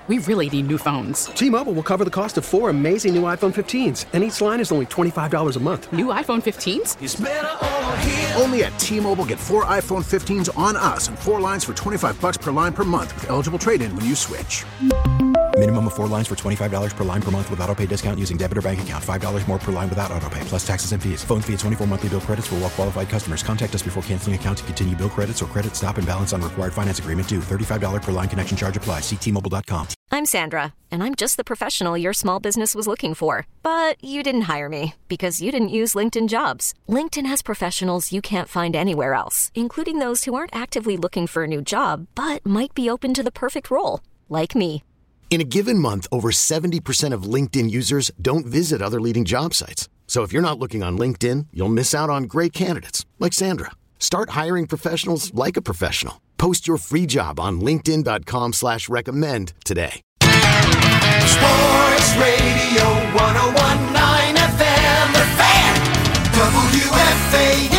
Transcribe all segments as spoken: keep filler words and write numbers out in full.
We really need new phones. T-Mobile will cover the cost of four amazing new iPhone fifteens, and each line is only twenty-five dollars a month. New iPhone fifteens? It's better over here. Only at T-Mobile, get four iPhone fifteens on us and four lines for twenty-five dollars per line per month with eligible trade-in when you switch. Minimum of four lines for twenty-five dollars per line per month with autopay discount using debit or bank account. five dollars more per line without autopay, plus taxes and fees. Phone fee at twenty-four monthly bill credits for well qualified customers. Contact us before canceling account to continue bill credits or credit stop and balance on required finance agreement due. thirty-five dollars per line connection charge applies. See T Mobile dot com. I'm Sandra, and I'm just the professional your small business was looking for. But you didn't hire me because you didn't use LinkedIn Jobs. LinkedIn has professionals you can't find anywhere else, including those who aren't actively looking for a new job, but might be open to the perfect role, like me. In a given month, over seventy percent of LinkedIn users don't visit other leading job sites. So if you're not looking on LinkedIn, you'll miss out on great candidates like Sandra. Start hiring professionals like a professional. Post your free job on linkedin dot com slash recommend today. Sports Radio one oh one point nine F M, The Fan, W F A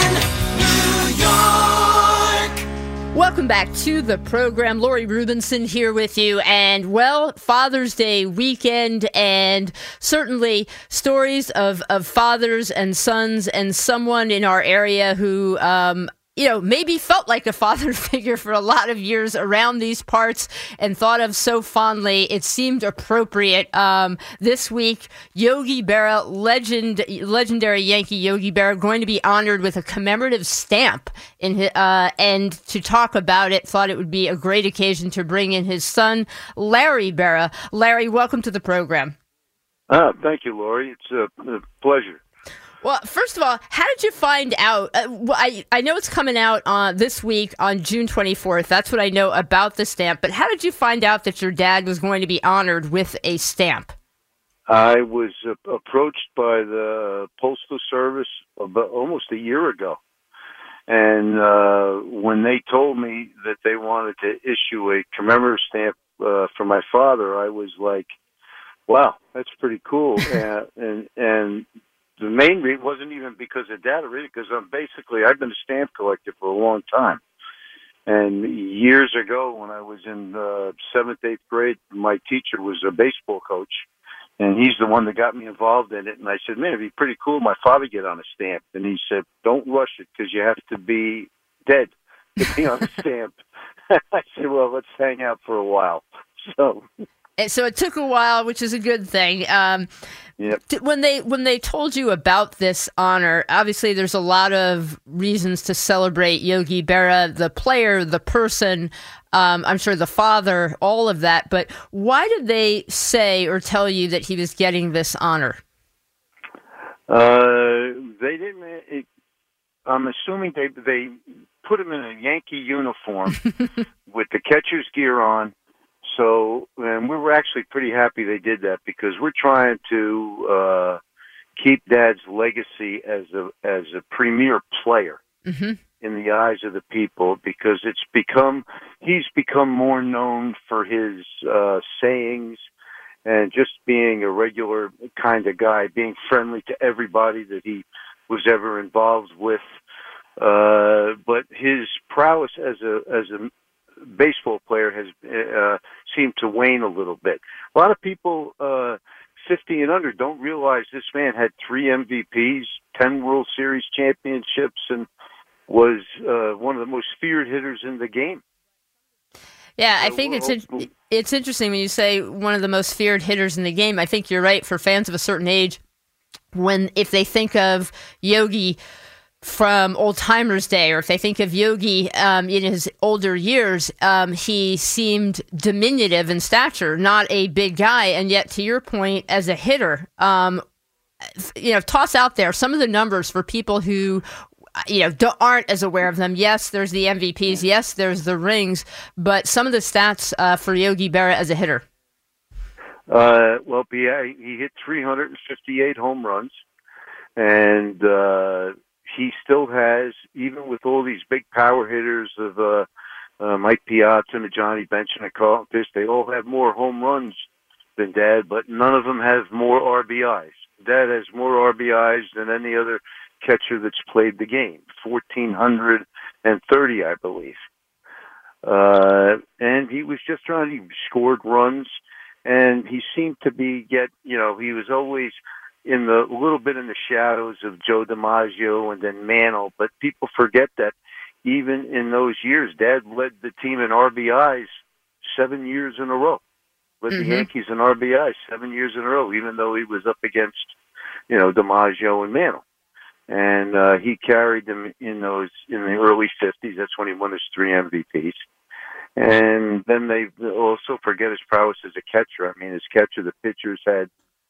N, New York. Welcome back to the program. Lori Rubinson here with you. And, well, Father's Day weekend, and certainly stories of, of fathers and sons and someone in our area who, um, you know, maybe felt like a father figure for a lot of years around these parts and thought of so fondly. It seemed appropriate. Um, this week, Yogi Berra, legend, legendary Yankee Yogi Berra, going to be honored with a commemorative stamp. In his, uh, and to talk about it, thought it would be a great occasion to bring in his son, Larry Berra. Larry, welcome to the program. Uh, thank you, Lori. It's a, a pleasure. Well, first of all, how did you find out? Uh, well, I, I know it's coming out uh, this week on June twenty-fourth. That's what I know about the stamp. But how did you find out that your dad was going to be honored with a stamp? I was uh, approached by the Postal Service about almost a year ago. And uh, when they told me that they wanted to issue a commemorative stamp uh, for my father, I was like, wow, that's pretty cool. and, and and the main reason wasn't even because of dad, really, because I'm basically, I've been a stamp collector for a long time. And years ago, when I was in uh, seventh, eighth grade, my teacher was a baseball coach, and he's the one that got me involved in it. And I said, man, it'd be pretty cool my father get on a stamp. And he said, don't rush it, because you have to be dead to be on a stamp. I said, well, let's hang out for a while. So... And so it took a while, which is a good thing. Um, yep. When they when they told you about this honor, obviously there's a lot of reasons to celebrate Yogi Berra, the player, the person, um, I'm sure the father, all of that. But why did they say or tell you that he was getting this honor? Uh, they didn't. It, I'm assuming they they put him in a Yankee uniform with the catcher's gear on. So, and we were actually pretty happy they did that, because we're trying to uh, keep Dad's legacy as a as a premier player mm-hmm. in the eyes of the people, because it's become he's become more known for his uh, sayings and just being a regular kind of guy, being friendly to everybody that he was ever involved with. Uh, but his prowess as a as a baseball player has uh, seemed to wane a little bit. A lot of people uh, fifty and under don't realize this man had three M V Ps, ten World Series championships, and was uh, one of the most feared hitters in the game. Yeah, I think it's in, it's interesting when you say one of the most feared hitters in the game. I think you're right. For fans of a certain age, when if they think of Yogi from Old Timers Day, or if they think of Yogi um, in his older years, um, he seemed diminutive in stature, not a big guy. And yet, to your point, as a hitter, um, you know, toss out there some of the numbers for people who, you know, don't, aren't as aware of them. Yes, there's the M V Ps. Yes, there's the rings. But some of the stats uh, for Yogi Berra as a hitter. Uh, well, yeah, he hit three hundred fifty-eight home runs, and uh, he still has, even with all these big power hitters of uh, uh, Mike Piazza and Johnny Bench and Carlton Fisk, they all have more home runs than Dad, but none of them have more R B Is. Dad has more R B Is than any other catcher that's played the game, one thousand four hundred thirty, I believe. Uh, and he was just trying, he scored runs, and he seemed to be get, you know, he was always in the, a little bit in the shadows of Joe DiMaggio and then Mantle, but people forget that even in those years, Dad led the team in R B Is seven years in a row. Led mm-hmm. the Yankees in R B Is seven years in a row, even though he was up against, you know, DiMaggio and Mantle. And uh, he carried them in those in the early fifties. That's when he won his three M V Ps. And then they also forget his prowess as a catcher. I mean, as catcher, the pitchers had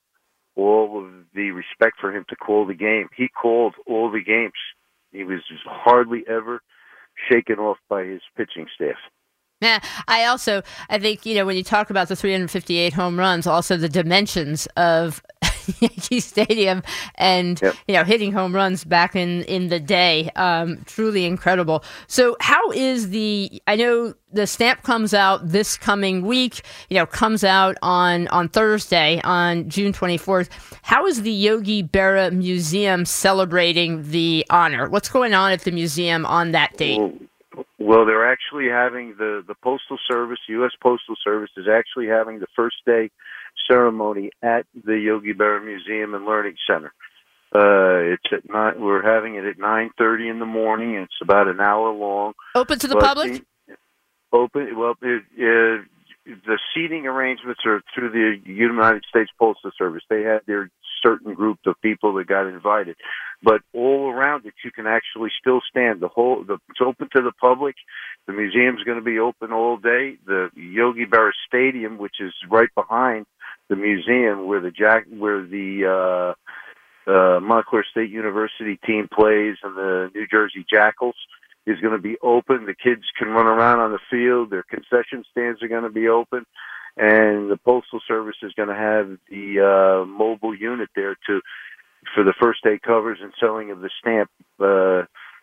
all of the respect for him to call the game. He called all the games. He was hardly ever shaken off by his pitching staff. Yeah, I also, I think, you know, when you talk about the three hundred fifty-eight home runs, also the dimensions of Yankee Stadium and, yep. you know, hitting home runs back in, in the day, um, truly incredible. So how is the, I know the stamp comes out this coming week, you know, comes out on, on Thursday, on June twenty-fourth. How is the Yogi Berra Museum celebrating the honor? What's going on at the museum on that date? Well, Well, they're actually having the, the Postal Service, U S Postal Service, is actually having the first day ceremony at the Yogi Berra Museum and Learning Center. Uh, it's at nine, we're having it at nine thirty in the morning. It's about an hour long. Open to the public? The, open. Well, it, uh, the seating arrangements are through the United States Postal Service. They had their certain group of people that got invited, but all around it you can actually still stand. The whole the, it's open to the public. The museum's going to be open all day. The Yogi Berra Stadium, which is right behind the museum where the Jack where the uh, uh, Montclair State University team plays, and the New Jersey Jackals, is going to be open. The kids can run around on the field. Their concession stands are going to be open. And the Postal Service is going to have the uh, mobile unit there to for the first day covers and selling of the stamp. Uh,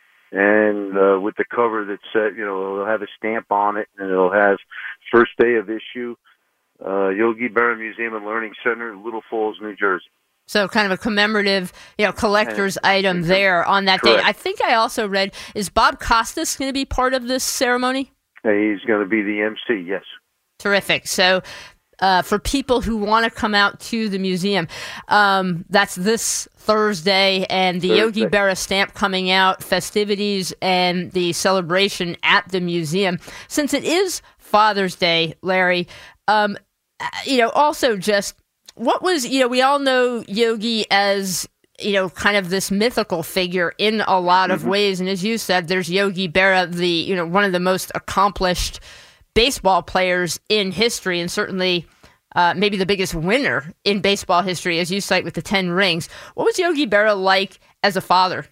and uh, with the cover that said, you know, it'll have a stamp on it, and it'll have first day of issue, uh, Yogi Berra Museum and Learning Center, Little Falls, New Jersey. So kind of a commemorative, you know, collector's and, item there on that correct. day. I think I also read, is Bob Costas going to be part of this ceremony? He's going to be the M C, yes. Terrific. So uh, for people who want to come out to the museum, um, that's this Thursday, and the Thursday. Yogi Berra stamp coming out, festivities, and the celebration at the museum. Since it is Father's Day, Larry, um, you know, also just what was, you know, we all know Yogi as, you know, kind of this mythical figure in a lot of mm-hmm. ways. And as you said, there's Yogi Berra, the, you know, one of the most accomplished baseball players in history, and certainly uh, maybe the biggest winner in baseball history, as you cite with the ten rings. What was Yogi Berra like as a father?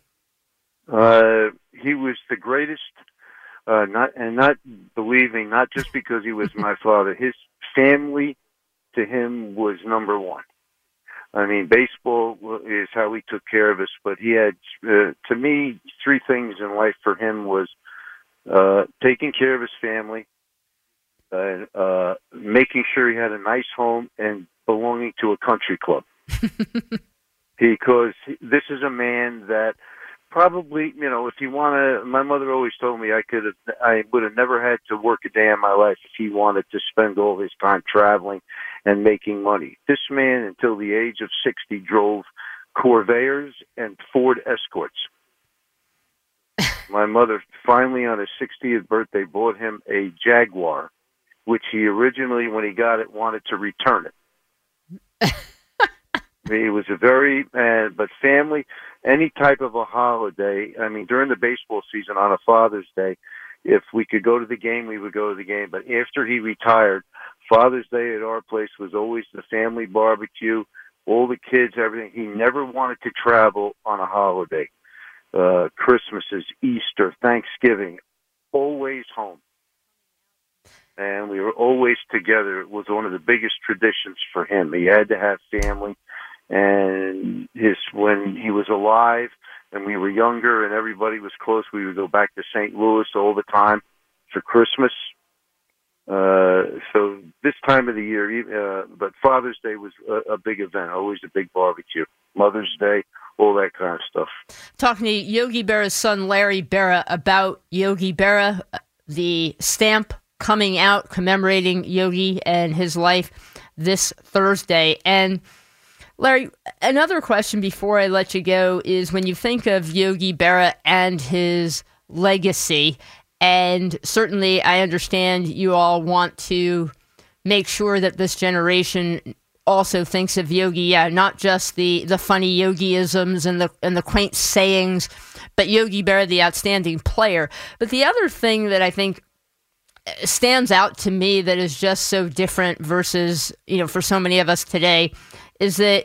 Uh, he was the greatest, uh, not and not believing, not just because he was my father. His family to him was number one. I mean, baseball is how he took care of us, but he had, uh, to me, three things in life for him was uh, taking care of his family, Uh, uh, making sure he had a nice home, and belonging to a country club. Because this is a man that probably, you know, if you want to, my mother always told me I could have, I would have never had to work a day in my life if he wanted to spend all his time traveling and making money. This man, until the age of sixty, drove Corvairs and Ford Escorts. My mother finally, on his sixtieth birthday, bought him a Jaguar, which he originally, when he got it, wanted to return it. He was a very, uh, but family, any type of a holiday, I mean, during the baseball season on a Father's Day, if we could go to the game, we would go to the game. But after he retired, Father's Day at our place was always the family barbecue, all the kids, everything. He never wanted to travel on a holiday. Uh, Christmases, Easter, Thanksgiving, always home. And we were always together. It was one of the biggest traditions for him. He had to have family. And his when he was alive and we were younger and everybody was close, we would go back to Saint Louis all the time for Christmas. Uh, so this time of the year, uh, but Father's Day was a, a big event, always a big barbecue. Mother's Day, all that kind of stuff. Talking to Yogi Berra's son, Larry Berra, about Yogi Berra. the stamp coming out commemorating Yogi and his life this Thursday. And Larry, another question before I let you go is when you think of Yogi Berra and his legacy, and certainly I understand you all want to make sure that this generation also thinks of Yogi, yeah, not just the, the funny Yogi-isms and the and the quaint sayings, but Yogi Berra, the outstanding player. But the other thing that I think stands out to me that is just so different versus, you know, for so many of us today is that,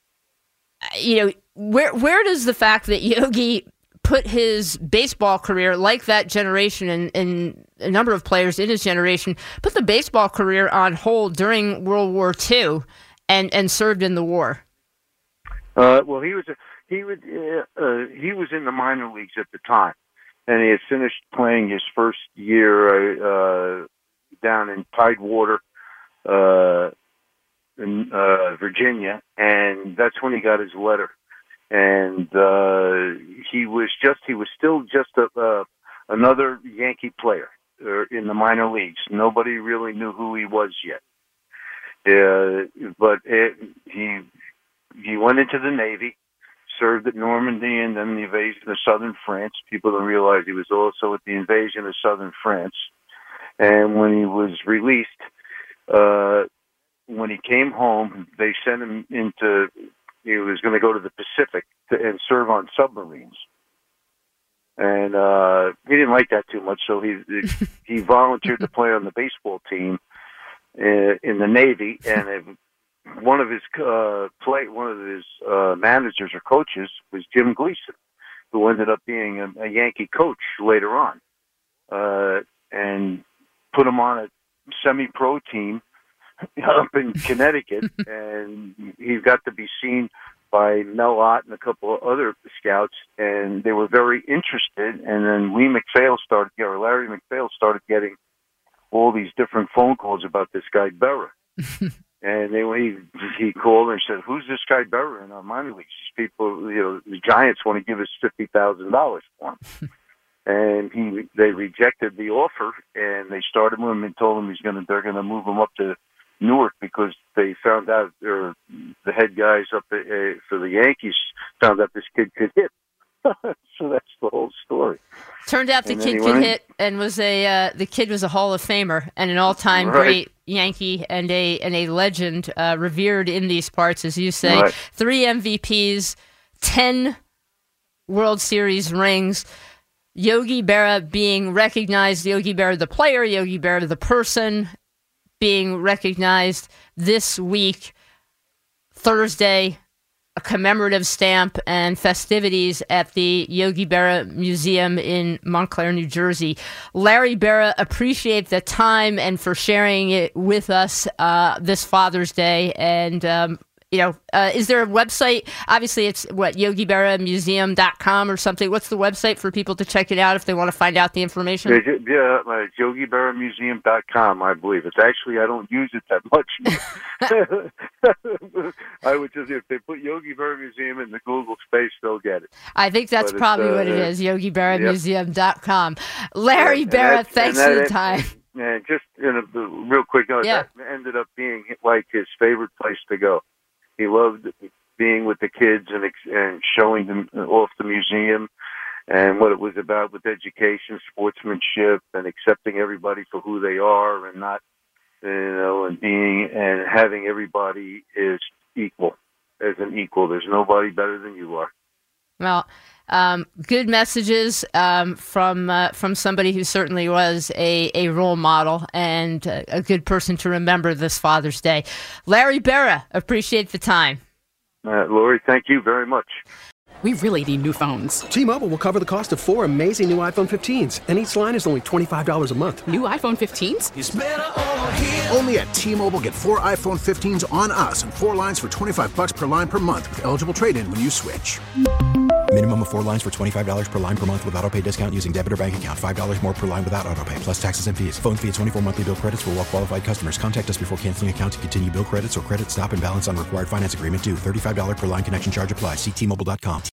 you know, where where does the fact that Yogi put his baseball career, like that generation and, and a number of players in his generation, put the baseball career on hold during World War Two and, and served in the war? Uh, well, he was a, he was uh, uh, he was in the minor leagues at the time, and he had finished playing his first year uh, down in Tidewater, uh, in uh, Virginia, and that's when he got his letter. And uh, he was just he was still just a, uh, another Yankee player uh, in the minor leagues. Nobody really knew who he was yet. Uh, but it, he he went into the Navy, served at Normandy and then the invasion of southern France. People don't realize he was also at the invasion of southern France. And when he was released, uh, when he came home, they sent him into, he was going to go to the Pacific to, and serve on submarines. And uh, he didn't like that too much, so he he volunteered to play on the baseball team uh, in the Navy. And it, one of his uh, play, one of his uh, managers or coaches was Jim Gleason, who ended up being a, a Yankee coach later on, uh, and put him on a semi-pro team up in Connecticut, and he got to be seen by Mel Ott and a couple of other scouts, and they were very interested. And then Lee McPhail started, or Larry McPhail started getting all these different phone calls about this guy Berra. And they, he he called and said, "Who's this guy Berra in our minor leagues? These people, you know, the Giants want to give us fifty thousand dollars for him." And he they rejected the offer, and they started with him and told him he's going to they're going to move him up to Newark because they found out, or the head guys up uh, for the Yankees found out this kid could hit. So that's the whole story. Turned out the and kid could went, hit, and was a uh, the kid was a Hall of Famer and an all-time right. great Yankee and a and a legend, uh, revered in these parts, as you say. Right. Three M V Ps, ten World Series rings. Yogi Berra being recognized, Yogi Berra the player, Yogi Berra the person, being recognized this week, Thursday, a commemorative stamp and festivities at the Yogi Berra Museum in Montclair, New Jersey. Larry Berra, appreciate the time and for sharing it with us uh, this Father's Day. And, um, you know, uh, is there a website? Obviously, it's what, yogi berra museum dot com or something. What's the website for people to check it out if they want to find out the information? Yeah, uh, yogi berra museum dot com, I believe. It's actually, I don't use it that much. I would just, if they put Yogi Berra Museum in the Google space, they'll get it. I think that's but probably uh, what it is, yogi berra museum dot com. Larry yeah, Berra, that, thanks that, for the that, time. And just you know, real quick, note, yeah. that ended up being like his favorite place to go. He loved being with the kids and and showing them off the museum and what it was about with education, sportsmanship, and accepting everybody for who they are, and not, you know, and being and having everybody is equal as an equal. There's nobody better than you are. Well, um, good messages um, from uh, from somebody who certainly was a, a role model and a, a good person to remember this Father's Day. Larry Berra, appreciate the time. Uh, Lori, thank you very much. We really need new phones. T-Mobile will cover the cost of four amazing new iPhone fifteens, and each line is only twenty-five dollars a month. New iPhone fifteens? It's better over here. Only at T-Mobile, get four iPhone fifteens on us and four lines for twenty-five bucks per line per month with eligible trade-in when you switch. Minimum of four lines for twenty-five dollars per line per month with autopay discount using debit or bank account. five dollars more per line without autopay, plus taxes and fees. Phone fee at twenty-four monthly bill credits for well-qualified customers. Contact us before canceling account to continue bill credits or credit stop and balance on required finance agreement due. thirty-five dollars per line connection charge applies. See T Mobile dot com.